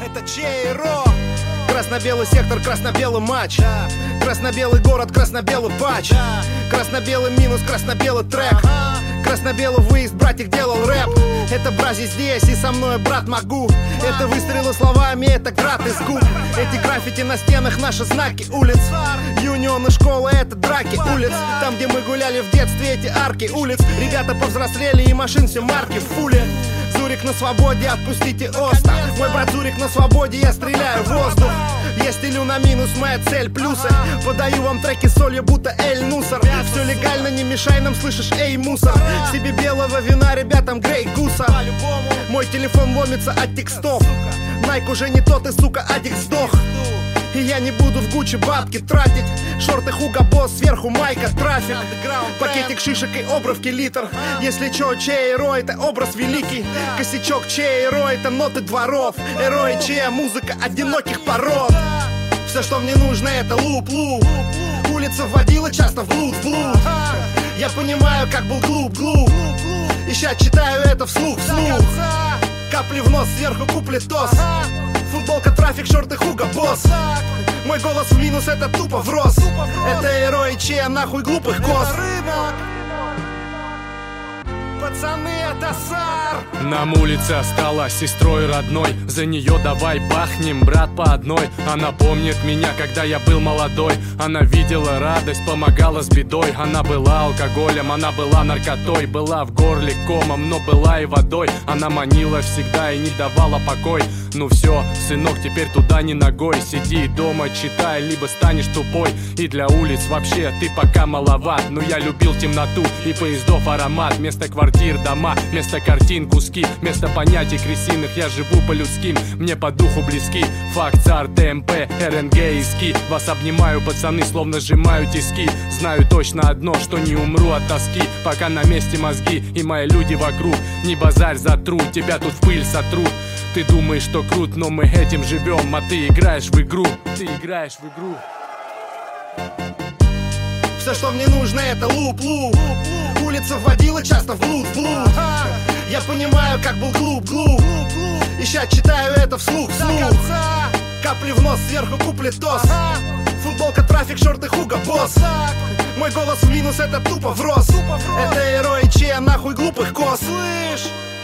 это ЧРО. Красно-белый сектор, красно-белый матч. Красно-белый город, красно-белый патч. Красно-белый минус, красно-белый трек. Красно-белый выезд, братик делал рэп. Это брази здесь, и со мной, брат, могу. Это выстрелы словами, это град из губ. Эти граффити на стенах, наши знаки улиц. Юнионы, школы, это драки улиц. Там, где мы гуляли в детстве, эти арки улиц. Ребята повзрослели, и машин все марки в фуле. Зурик на свободе, отпустите Оста. Мой брат Зурик на свободе, я стреляю в воздух. Я стелю на минус, моя цель плюсы. Подаю вам треки с солью, будто Эль Нусар. Все легально, не мешай нам, слышишь, эй, мусор. Себе белого вина, ребятам Грей Гуса. Мой телефон ломится от текстов. Найк уже не тот и, сука, адик сдох. И я не буду в Гуччи бабки тратить. Шорты Хуга Босс, сверху майка, трафик. Пакетик шишек и обровки литр. Если чё, ЧРО это образ великий. Косячок ЧРО это ноты дворов. Эро и Че музыка одиноких пород. Все, что мне нужно, это луп-луп. Улица вводила часто в блуд. Я понимаю, как был глуп. И ща читаю это вслух. Капли в нос, сверху куплетос. Футболка, трафик, шорты Хуга Босс. Мой голос в минус, это тупо врос. Это Эро и Че, нахуй глупых коз. Пацаны, это Сар. Нам улица стала сестрой родной. За нее давай бахнем, брат, по одной. Она помнит меня, когда я был молодой. Она видела радость, помогала с бедой. Она была алкоголем, она была наркотой. Была в горле комом, но была и водой. Она манила всегда и не давала покой. Ну все, сынок, теперь туда не ногой. Сиди дома, читай, либо станешь тупой. И для улиц вообще ты пока маловат. Но я любил темноту и поездов аромат. Вместо квартир дома, вместо картин куски. Вместо понятий крысиных я живу по-людским. Мне по духу близки факт, ЦАР, ТМП, РНГ и СКИ. Вас обнимаю, пацаны, словно сжимаю тиски. Знаю точно одно, что не умру от тоски. Пока на месте мозги и мои люди вокруг. Не базарь, затру, тебя тут в пыль сотрут. Ты думаешь, что крут, но мы этим живем. А ты играешь в игру, ты играешь в игру. Все, что мне нужно, это луп-луп. Улица вводила часто в блуд. Я понимаю, как был глуп. И ща читаю это вслух. Капли в нос, сверху куплетос. Футболка, трафик, шорты Хуга Босс. Мой голос в минус, это тупо врос. Это Эро и Че, нахуй глупых коз. Слышь?